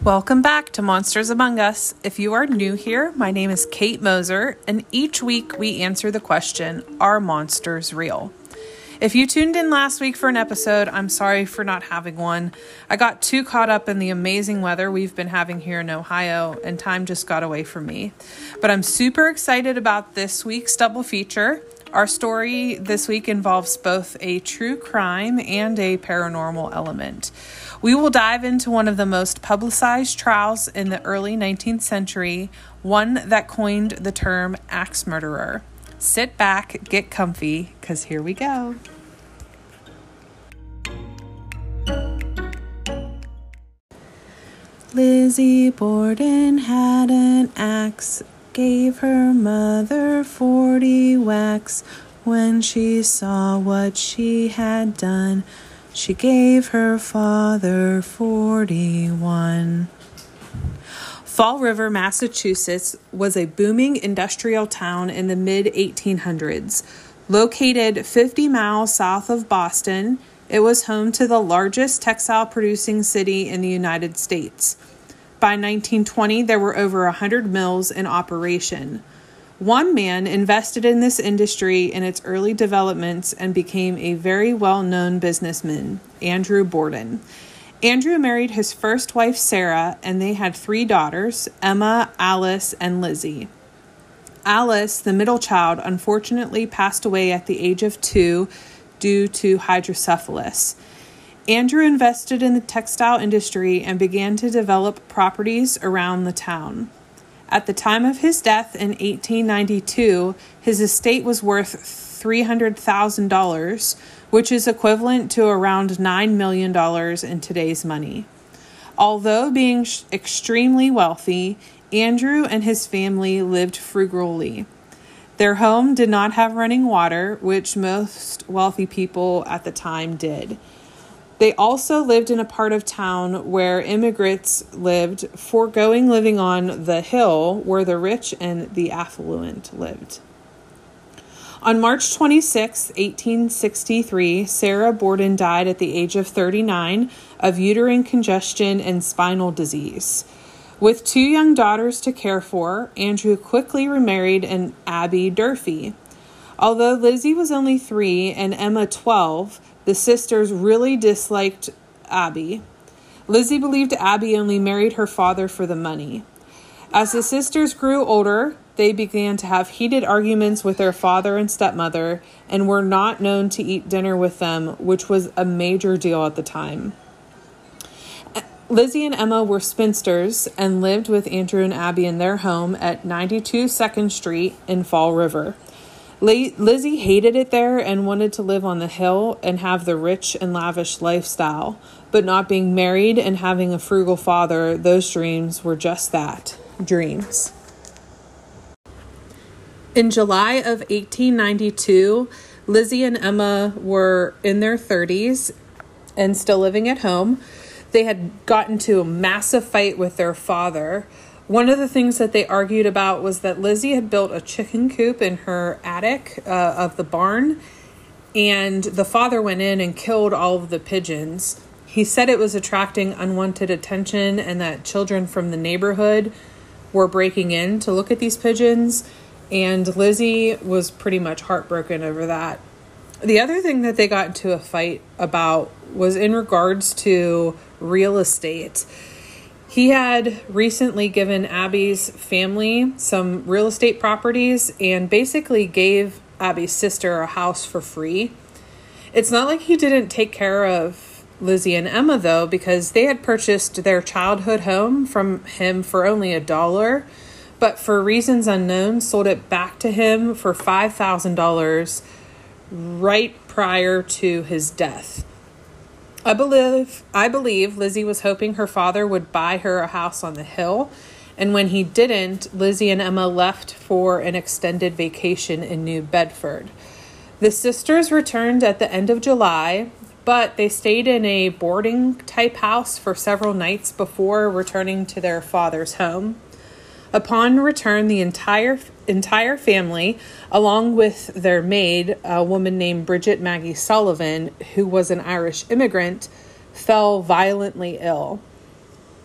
Welcome back to Monsters Among Us. If you are new here, my name is Kate Moser, and each week we answer the question, are monsters real? If you tuned in last week for an episode, I'm sorry for not having one. I got too caught up in the amazing weather we've been having here in Ohio, and time just got away from me. But I'm super excited about this week's double feature. Our story this week involves both a true crime and a paranormal element. We will dive into one of the most publicized trials in the early 19th century, one that coined the term axe murderer. Sit back, get comfy, because here we go. Lizzie Borden had an axe, gave her mother 40 whacks. When she saw what she had done, she gave her father 41. Fall River, Massachusetts was a booming industrial town in the mid-1800s. Located 50 miles south of Boston, it was home to the largest textile-producing city in the United States. By 1920, there were over 100 mills in operation. One man invested in this industry in its early developments and became a very well-known businessman, Andrew Borden. Andrew married his first wife, Sarah, and they had 3 daughters, Emma, Alice, and Lizzie. Alice, the middle child, unfortunately passed away at the age of 2 due to hydrocephalus. Andrew invested in the textile industry and began to develop properties around the town. At the time of his death in 1892, his estate was worth $300,000, which is equivalent to around $9 million in today's money. Although being extremely wealthy, Andrew and his family lived frugally. Their home did not have running water, which most wealthy people at the time did. They also lived in a part of town where immigrants lived, foregoing living on the hill where the rich and the affluent lived. On March 26, 1863, Sarah Borden died at the age of 39 of uterine congestion and spinal disease. With 2 young daughters to care for, Andrew quickly remarried an Abby Durfee. Although Lizzie was only 3 and Emma 12, the sisters really disliked Abby. Lizzie believed Abby only married her father for the money. As the sisters grew older, they began to have heated arguments with their father and stepmother and were not known to eat dinner with them, which was a major deal at the time. Lizzie and Emma were spinsters and lived with Andrew and Abby in their home at 92 2nd Street in Fall River. Lizzie hated it there and wanted to live on the hill and have the rich and lavish lifestyle, but not being married and having a frugal father, those dreams were just that, dreams. In July of 1892, Lizzie and Emma were in their 30s and still living at home. They had gotten into a massive fight with their father. One of the things that they argued about was that Lizzie had built a chicken coop in her attic of the barn, and the father went in and killed all of the pigeons. He said it was attracting unwanted attention and that children from the neighborhood were breaking in to look at these pigeons, and Lizzie was pretty much heartbroken over that. The other thing that they got into a fight about was in regards to real estate. He had recently given Abby's family some real estate properties and basically gave Abby's sister a house for free. It's not like he didn't take care of Lizzie and Emma, though, because they had purchased their childhood home from him for only $1, but for reasons unknown, sold it back to him for $5,000 right prior to his death. I believe Lizzie was hoping her father would buy her a house on the hill, and when he didn't, Lizzie and Emma left for an extended vacation in New Bedford. The sisters returned at the end of July, but they stayed in a boarding-type house for several nights before returning to their father's home. Upon return, the entire family, along with their maid, a woman named Bridget Maggie Sullivan, who was an Irish immigrant, fell violently ill.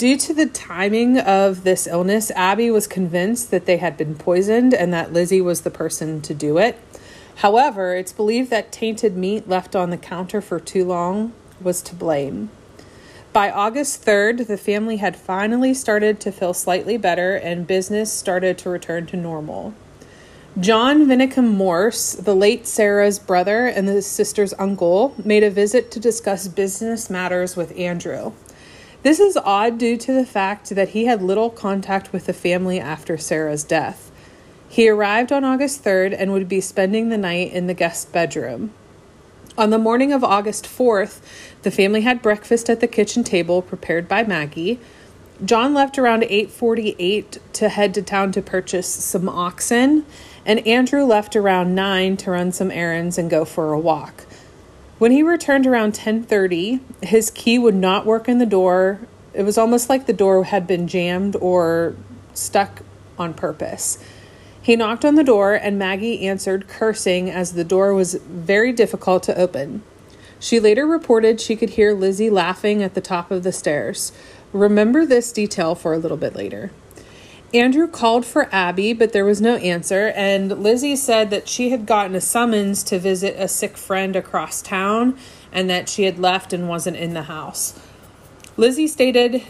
Due to the timing of this illness, Abby was convinced that they had been poisoned and that Lizzie was the person to do it. However, it's believed that tainted meat left on the counter for too long was to blame. By August 3rd, the family had finally started to feel slightly better and business started to return to normal. John Vinicum Morse, the late Sarah's brother and the sister's uncle, made a visit to discuss business matters with Andrew. This is odd due to the fact that he had little contact with the family after Sarah's death. He arrived on August 3rd and would be spending the night in the guest bedroom. On the morning of August 4th, the family had breakfast at the kitchen table prepared by Maggie. John left around 8:48 to head to town to purchase some oxen, and Andrew left around 9 to run some errands and go for a walk. When he returned around 10:30, his key would not work in the door. It was almost like the door had been jammed or stuck on purpose. He knocked on the door and Maggie answered, cursing, as the door was very difficult to open. She later reported she could hear Lizzie laughing at the top of the stairs. Remember this detail for a little bit later. Andrew called for Abby, but there was no answer, and Lizzie said that she had gotten a summons to visit a sick friend across town and that she had left and wasn't in the house. Lizzie stated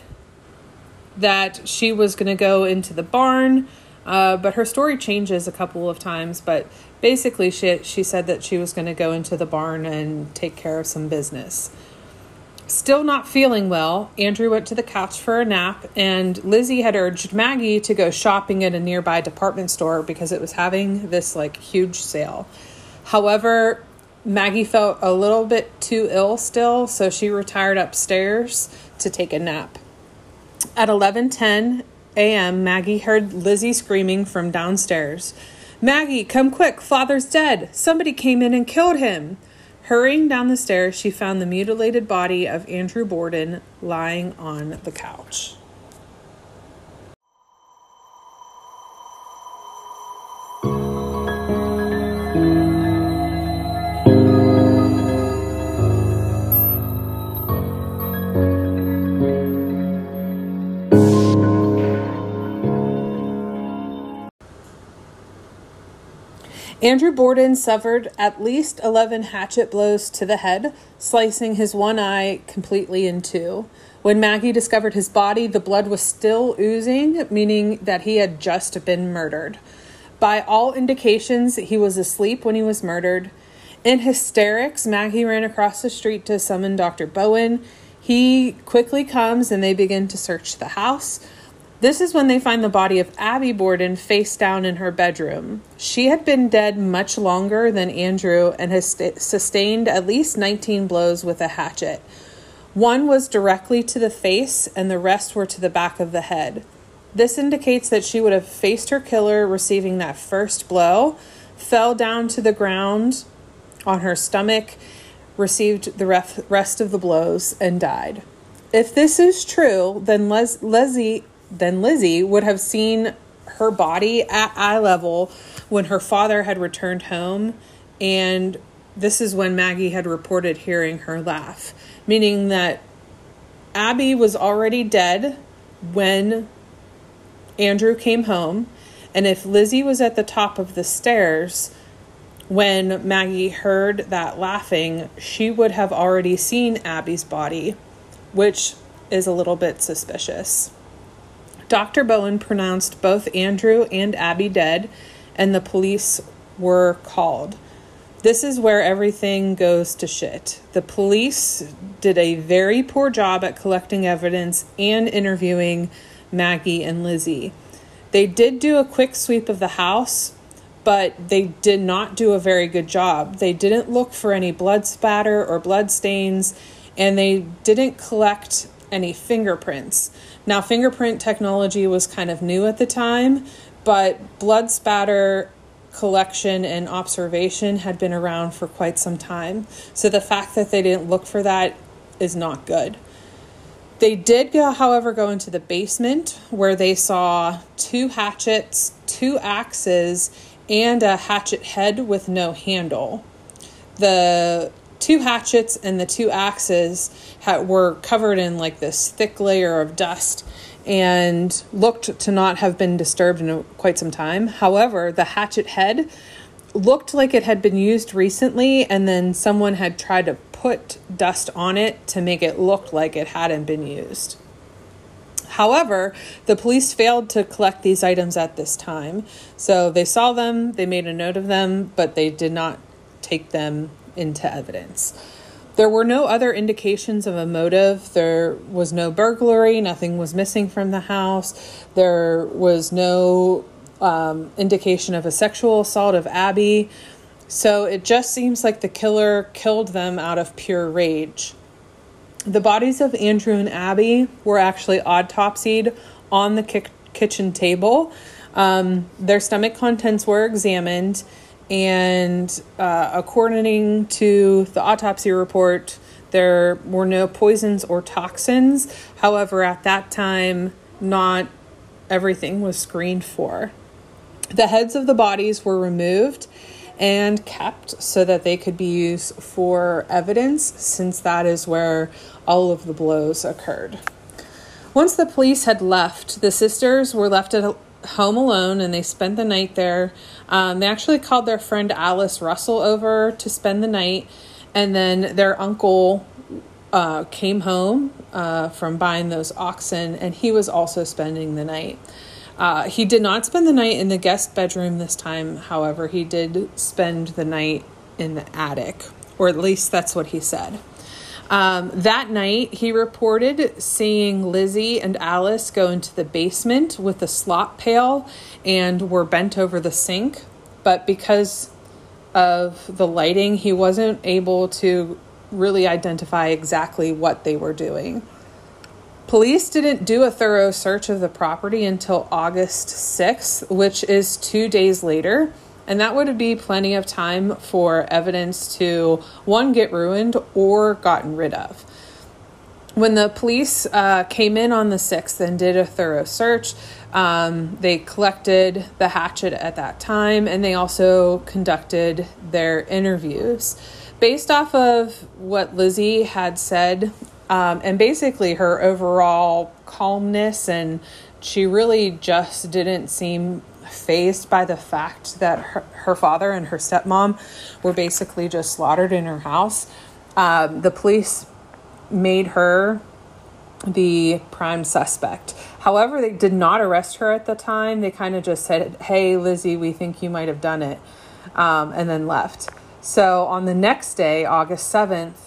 that she was going to go into the barn, but her story changes a couple of times, but basically she said that she was going to go into the barn and take care of some business. Still not feeling well, Andrew went to the couch for a nap, and Lizzie had urged Maggie to go shopping at a nearby department store because it was having this huge sale. However, Maggie felt a little bit too ill still, so she retired upstairs to take a nap. At 11:10 a.m., Maggie heard Lizzie screaming from downstairs. "Maggie, come quick, Father's dead. Somebody came in and killed him." Hurrying down the stairs, she found the mutilated body of Andrew Borden lying on the couch. Andrew Borden suffered at least 11 hatchet blows to the head, slicing his one eye completely in two. When Maggie discovered his body, the blood was still oozing, meaning that he had just been murdered. By all indications, he was asleep when he was murdered. In hysterics, Maggie ran across the street to summon Dr. Bowen. He quickly comes and they begin to search the house. This is when they find the body of Abby Borden face down in her bedroom. She had been dead much longer than Andrew and has sustained at least 19 blows with a hatchet. One was directly to the face and the rest were to the back of the head. This indicates that she would have faced her killer receiving that first blow, fell down to the ground on her stomach, received the rest of the blows, and died. If this is true, then Lizzie would have seen her body at eye level when her father had returned home, and this is when Maggie had reported hearing her laugh, meaning that Abby was already dead when Andrew came home, and if Lizzie was at the top of the stairs when Maggie heard that laughing, she would have already seen Abby's body, which is a little bit suspicious. Dr. Bowen pronounced both Andrew and Abby dead, and the police were called. This is where everything goes to shit. The police did a very poor job at collecting evidence and interviewing Maggie and Lizzie. They did do a quick sweep of the house, but they did not do a very good job. They didn't look for any blood spatter or blood stains, and they didn't collect any fingerprints. Now, fingerprint technology was kind of new at the time, but blood spatter collection and observation had been around for quite some time. So the fact that they didn't look for that is not good. They did, however, go into the basement where they saw 2 hatchets, 2 axes, and a hatchet head with no handle. The 2 hatchets and the 2 axes were covered in like this thick layer of dust and looked to not have been disturbed in quite some time. However, the hatchet head looked like it had been used recently, and then someone had tried to put dust on it to make it look like it hadn't been used. However, the police failed to collect these items at this time. So they saw them, they made a note of them, but they did not take them into evidence. There were no other indications of a motive. There was no burglary. Nothing was missing from the house. There was no indication of a sexual assault of Abby. So it just seems like the killer killed them out of pure rage. The bodies of Andrew and Abby were actually autopsied on the kitchen table. Their stomach contents were examined, and according to the autopsy report, there were no poisons or toxins. However, at that time, not everything was screened for. The heads of the bodies were removed and kept so that they could be used for evidence, since that is where all of the blows occurred. Once the police had left, the sisters were left at home alone, and they spent the night there. They actually called their friend Alice Russell over to spend the night, and then their uncle came home from buying those oxen, and he was also spending the night. He did not spend the night in the guest bedroom this time. However, he did spend the night in the attic, or at least that's what he said. That night, he reported seeing Lizzie and Alice go into the basement with a slop pail and were bent over the sink. But because of the lighting, he wasn't able to really identify exactly what they were doing. Police didn't do a thorough search of the property until August 6th, which is 2 days later. And that would be plenty of time for evidence to, one, get ruined or gotten rid of. When the police came in on the 6th and did a thorough search, they collected the hatchet at that time, and they also conducted their interviews. Based off of what Lizzie had said, and basically her overall calmness, and she really just didn't seem fazed by the fact that her father and her stepmom were basically just slaughtered in her house. The police made her the prime suspect. However, they did not arrest her at the time. They kind of just said, "Hey, Lizzie, we think you might have done it," and then left. So on the next day, August 7th,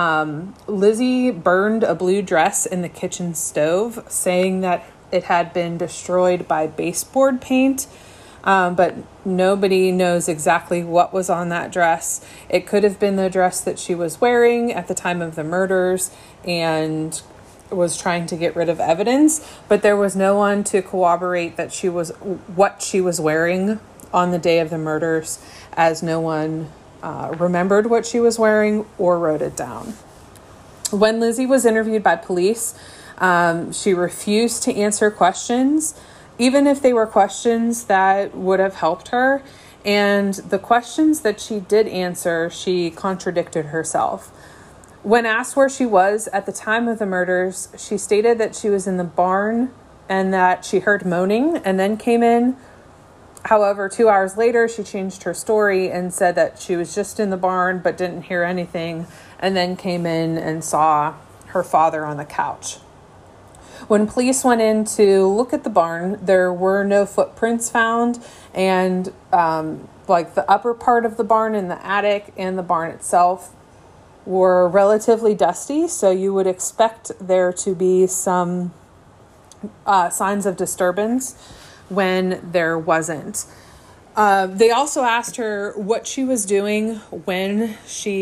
Lizzie burned a blue dress in the kitchen stove, saying that it had been destroyed by baseboard paint, but nobody knows exactly what was on that dress. It could have been the dress that she was wearing at the time of the murders and was trying to get rid of evidence, but there was no one to corroborate that what she was wearing on the day of the murders, as no one remembered what she was wearing or wrote it down. When Lizzie was interviewed by police, she refused to answer questions, even if they were questions that would have helped her. And the questions that she did answer, she contradicted herself. When asked where she was at the time of the murders, she stated that she was in the barn and that she heard moaning and then came in. However, 2 hours later, she changed her story and said that she was just in the barn but didn't hear anything, and then came in and saw her father on the couch. When police went in to look at the barn, there were no footprints found, and like the upper part of the barn and the attic and the barn itself were relatively dusty, so you would expect there to be some signs of disturbance when there wasn't. They also asked her what she was doing when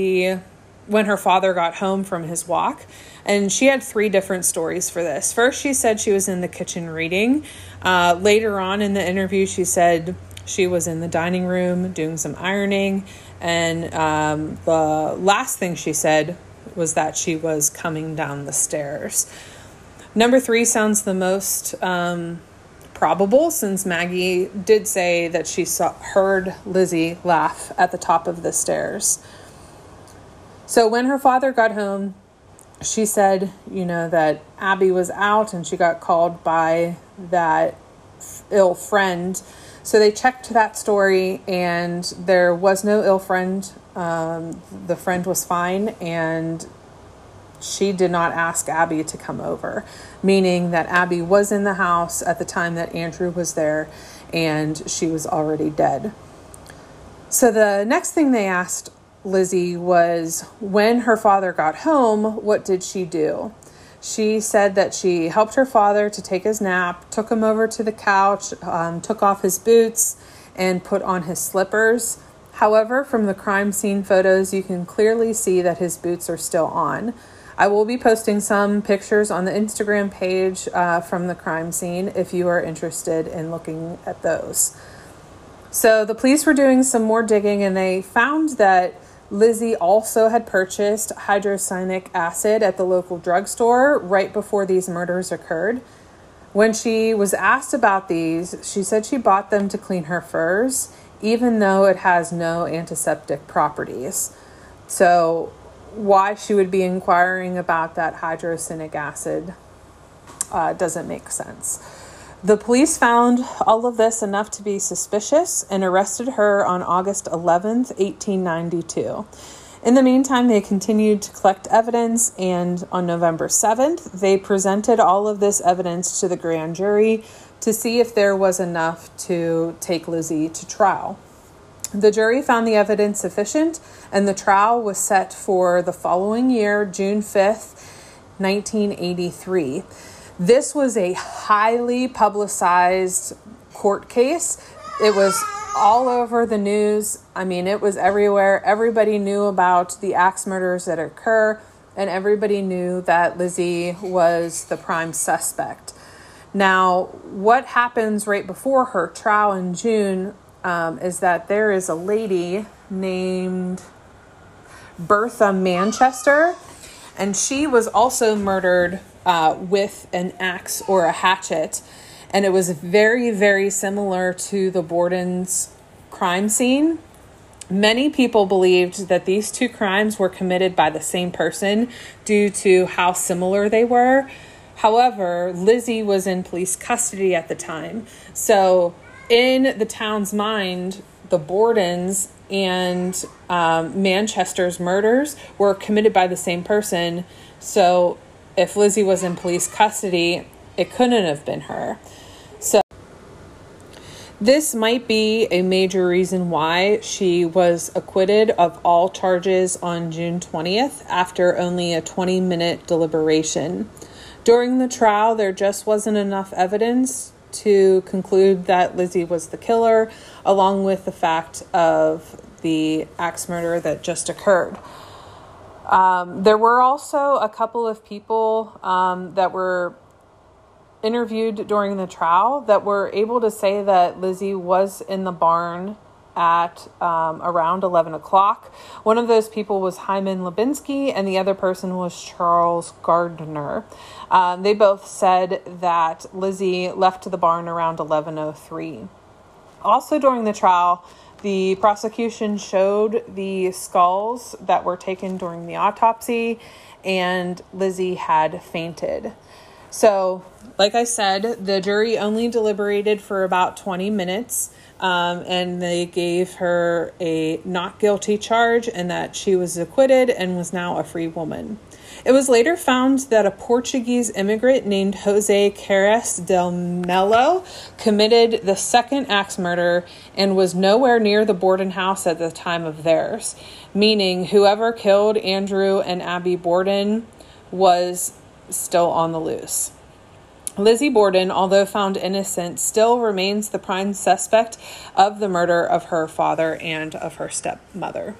her father got home from his walk. And she had 3 different stories for this. First, she said she was in the kitchen reading. Later on in the interview, she said she was in the dining room doing some ironing. And the last thing she said was that she was coming down the stairs. Number 3 sounds the most probable, since Maggie did say that she heard Lizzie laugh at the top of the stairs. So when her father got home, she said, that Abby was out and she got called by that ill friend. So they checked that story and there was no ill friend. The friend was fine and she did not ask Abby to come over, meaning that Abby was in the house at the time that Andrew was there and she was already dead. So the next thing they asked Lizzie was, when her father got home, what did she do? She said that she helped her father to take his nap, took him over to the couch, took off his boots, and put on his slippers. However, from the crime scene photos, you can clearly see that his boots are still on. I will be posting some pictures on the Instagram page from the crime scene if you are interested in looking at those. So the police were doing some more digging and they found that Lizzie also had purchased hydrocyanic acid at the local drugstore right before these murders occurred. When she was asked about these, she said she bought them to clean her furs, even though it has no antiseptic properties. So why she would be inquiring about that hydrocyanic acid doesn't make sense. The police found all of this enough to be suspicious and arrested her on August 11th, 1892. In the meantime, they continued to collect evidence, and on November 7th, they presented all of this evidence to the grand jury to see if there was enough to take Lizzie to trial. The jury found the evidence sufficient, and the trial was set for the following year, June 5th, 1983. This was a highly publicized court case. It was all over the news. I mean, it was everywhere. Everybody knew about the axe murders that occur, and everybody knew that Lizzie was the prime suspect. Now, what happens right before her trial in June is that there is a lady named Bertha Manchester, and she was also murdered with an axe or a hatchet. And it was very, very similar to the Borden's crime scene. Many people believed that these two crimes were committed by the same person due to how similar they were. However, Lizzie was in police custody at the time. So in the town's mind, the Bordens and Manchester's murders were committed by the same person. So if Lizzie was in police custody, it couldn't have been her. So this might be a major reason why she was acquitted of all charges on June 20th after only a 20-minute deliberation. During the trial, there just wasn't enough evidence to conclude that Lizzie was the killer, along with the fact of the axe murder that just occurred. There were also a couple of people that were interviewed during the trial that were able to say that Lizzie was in the barn at around 11 o'clock. One of those people was Hyman Lubinsky, and the other person was Charles Gardner. They both said that Lizzie left the barn around 11:03. Also during the trial, the prosecution showed the skulls that were taken during the autopsy, and Lizzie had fainted. So, like I said, the jury only deliberated for about 20 minutes, and they gave her a not guilty charge and that she was acquitted and was now a free woman. It was later found that a Portuguese immigrant named Jose Carreras del Melo committed the second axe murder and was nowhere near the Borden house at the time of theirs, meaning whoever killed Andrew and Abby Borden was still on the loose. Lizzie Borden, although found innocent, still remains the prime suspect of the murder of her father and of her stepmother.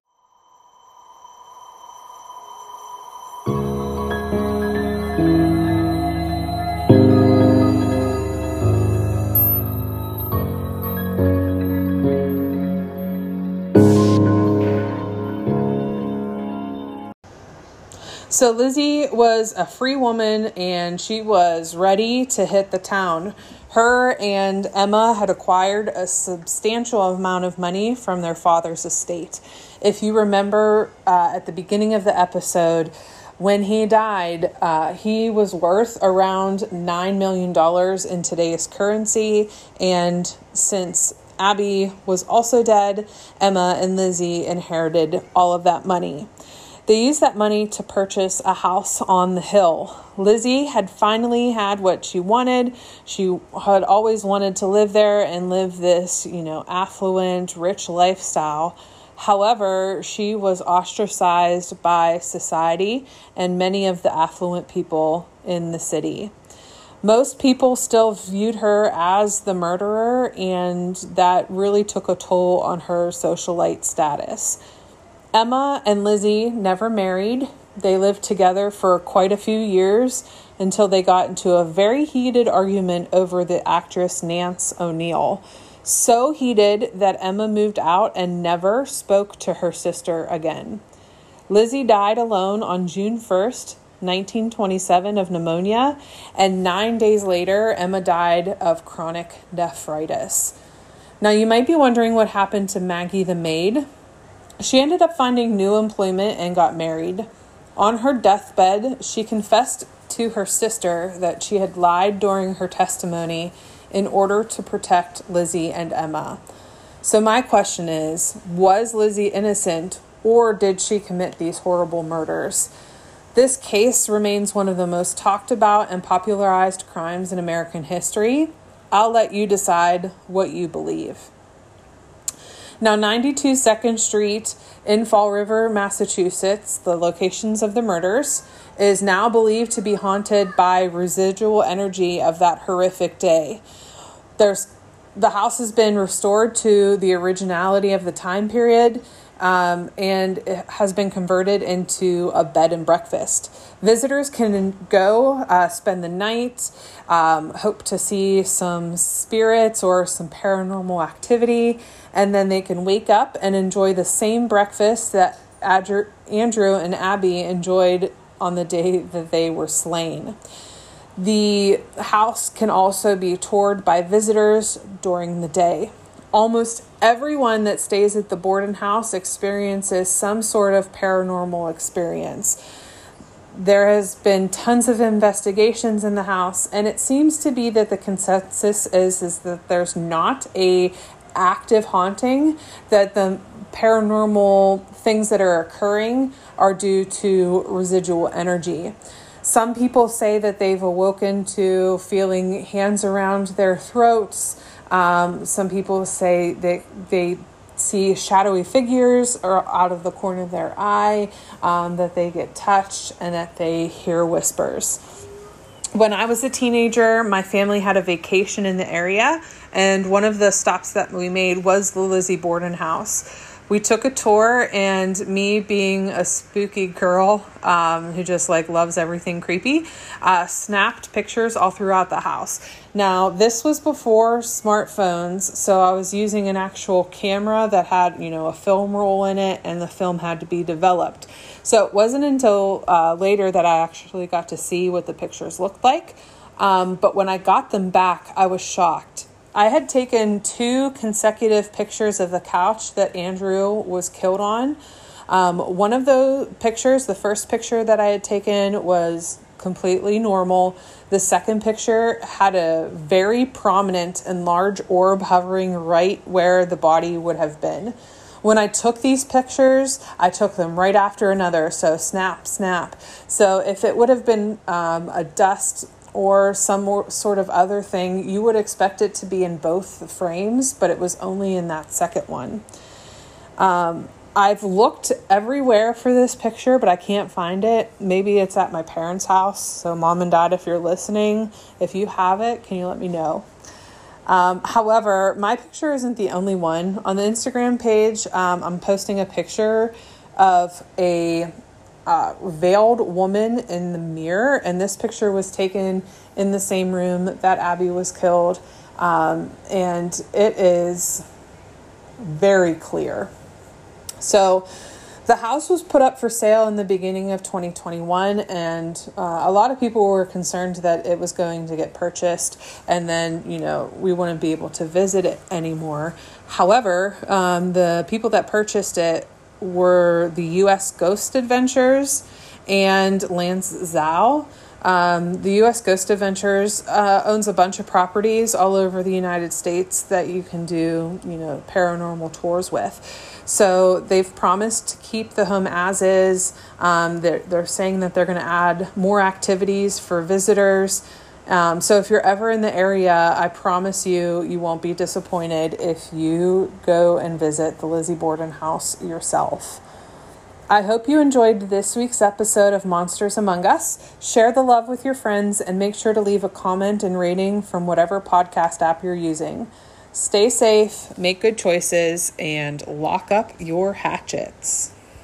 So Lizzie was a free woman and she was ready to hit the town. Her and Emma had acquired a substantial amount of money from their father's estate. If you remember at the beginning of the episode, when he died, he was worth around $9 million in today's currency. And since Abby was also dead, Emma and Lizzie inherited all of that money. They used that money to purchase a house on the hill. Lizzie had finally had what she wanted. She had always wanted to live there and live this, affluent, rich lifestyle. However, she was ostracized by society and many of the affluent people in the city. Most people still viewed her as the murderer, and that really took a toll on her socialite status. Emma and Lizzie never married. They lived together for quite a few years until they got into a very heated argument over the actress Nance O'Neill. So heated that Emma moved out and never spoke to her sister again. Lizzie died alone on June 1st, 1927 of pneumonia, and 9 days later, Emma died of chronic nephritis. Now, you might be wondering what happened to Maggie the maid. She ended up finding new employment and got married. On her deathbed, she confessed to her sister that she had lied during her testimony in order to protect Lizzie and Emma. So my question is, was Lizzie innocent, or did she commit these horrible murders? This case remains one of the most talked about and popularized crimes in American history. I'll let you decide what you believe. Now, 92 2nd Street in Fall River, Massachusetts, the locations of the murders, is now believed to be haunted by residual energy of that horrific day. The house has been restored to the originality of the time period, and it has been converted into a bed and breakfast. Visitors can go spend the night, hope to see some spirits or some paranormal activity, and then they can wake up and enjoy the same breakfast that Andrew and Abby enjoyed on the day that they were slain. The house can also be toured by visitors during the day. Almost everyone that stays at the Borden house experiences some sort of paranormal experience. There has been tons of investigations in the house, and it seems to be that the consensus is that there's not a active haunting, that the paranormal things that are occurring are due to residual energy. Some people say that they've awoken to feeling hands around their throats. Some people say that they see shadowy figures or out of the corner of their eye, that they get touched, and that they hear whispers. When I was a teenager, my family had a vacation in the area, and one of the stops that we made was the Lizzie Borden house. We took a tour, and me being a spooky girl who just loves everything creepy, snapped pictures all throughout the house. Now, this was before smartphones, so I was using an actual camera that had, a film roll in it, and the film had to be developed. So it wasn't until later that I actually got to see what the pictures looked like. But when I got them back, I was shocked. I had taken 2 consecutive pictures of the couch that Andrew was killed on. One of those pictures, the first picture that I had taken, was completely normal. The second picture had a very prominent and large orb hovering right where the body would have been. When I took these pictures, I took them right after another. So snap, snap. So if it would have been a dust or some more sort of other thing, you would expect it to be in both the frames, but it was only in that second one. I've looked everywhere for this picture, but I can't find it. Maybe it's at my parents' house. So Mom and Dad, if you're listening, if you have it, can you let me know? However, my picture isn't the only one. On the Instagram page, I'm posting a picture of a veiled woman in the mirror, and this picture was taken in the same room that Abby was killed, and it is very clear. So the house was put up for sale in the beginning of 2021, and a lot of people were concerned that it was going to get purchased, and then we wouldn't be able to visit it anymore. However, the people that purchased it were the U.S. Ghost Adventures and Lance Zhao. The U.S. Ghost Adventures owns a bunch of properties all over the United States that you can do, paranormal tours with. So they've promised to keep the home as is. They're saying that they're going to add more activities for visitors. So if you're ever in the area, I promise you won't be disappointed if you go and visit the Lizzie Borden house yourself. I hope you enjoyed this week's episode of Monsters Among Us. Share the love with your friends and make sure to leave a comment and rating from whatever podcast app you're using. Stay safe, make good choices, and lock up your hatchets.